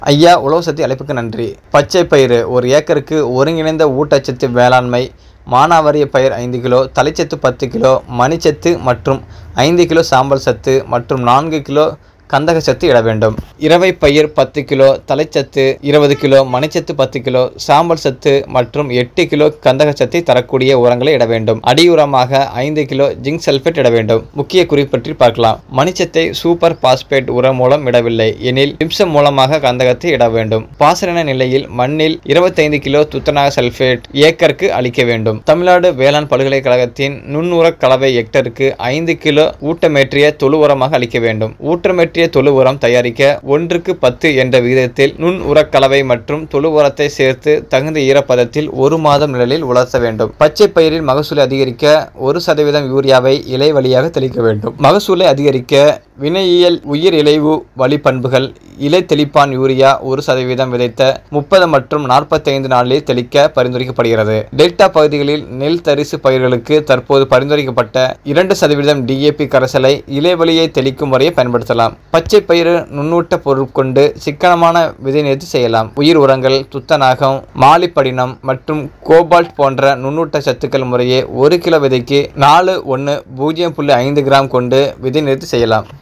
ஐயா, உழவு சக்தி அழைப்புக்கு நன்றி. பச்சை பயிறு 1 ஏக்கருக்கு ஒருங்கிணைந்த ஊட்டச்சத்து வேளாண்மை. மானாவாரி பயிர் 5 கிலோ, தழைச்சத்து 10 கிலோ, மணிச்சத்து மற்றும் 5 கிலோ சாம்பல் சத்து மற்றும் 4 கிலோ கந்தக சத்து இட வேண்டும். இரவை பயிர் 10 கிலோ, தழைச்சத்து 20 கிலோ, மணிச்சத்து 10 கிலோ, சாம்பல் சத்து மற்றும் 8 கிலோ கந்தக சத்தை தரக்கூடிய உரங்களை இட வேண்டும். அடியுரமாக 5 கிலோ ஜிங்க் சல்பேட் இட வேண்டும். முக்கிய குறிப்பு பற்றி பார்க்கலாம். மணிச்சத்தை சூப்பர் பாஸ்பேட் உரம் மூலம் இடவில்லை எனில் ஜிப்சம் மூலமாக கந்தகத்தை இட வேண்டும். பாசன நிலையில் மண்ணில் 25 கிலோ துத்தநாக சல்பேட் ஏக்கருக்கு அளிக்க வேண்டும். தமிழ்நாடு வேளாண் பல்கலைக்கழகத்தின் நுண்ணுர கலவை ஹெக்டருக்கு 5 கிலோ ஊட்டமேற்றிய தொழு உரமாக அளிக்க வேண்டும். ஊட்டமேற்றிய தொழு உரம் தயாரிக்க 1:10 என்ற விகிதத்தில் நுண் உரக்கலவை மற்றும் தொழு உரத்தை சேர்த்து தகுந்த ஈரப்பதத்தில் 1 மாதம் நிழலில் உலர்த்த வேண்டும். பச்சை பயிரில் மகசூலை அதிகரிக்க 1% யூரியாவை இலை வழியாக தெளிக்க வேண்டும். மகசூலை அதிகரிக்க வினையியல் உயிர் இலைவு வழி பண்புகள் இலை தெளிப்பான் யூரியா 1% விதைத்த 30 மற்றும் 45 நாளில் தெளிக்க பரிந்துரைக்கப்படுகிறது. டெல்டா பகுதிகளில் நெல் தரிசு பயிர்களுக்கு தற்போது பரிந்துரைக்கப்பட்ட 2% DAP கரைசலை இலை வழியை தெளிக்கும் முறையை பயன்படுத்தலாம். பச்சை பயிறு நுண்ணூட்ட பொருள் கொண்டு சிக்கனமான விதை நேர்த்தி செய்யலாம். உயிர் உரங்கள் துத்தநாகம், மாலிபடினம் மற்றும் கோபால்ட் போன்ற நுண்ணூட்ட சத்துக்கள் முறையே 1 கிலோ விதைக்கு 4:1 0.5 கிராம் கொண்டு விதை நேர்த்தி செய்யலாம்.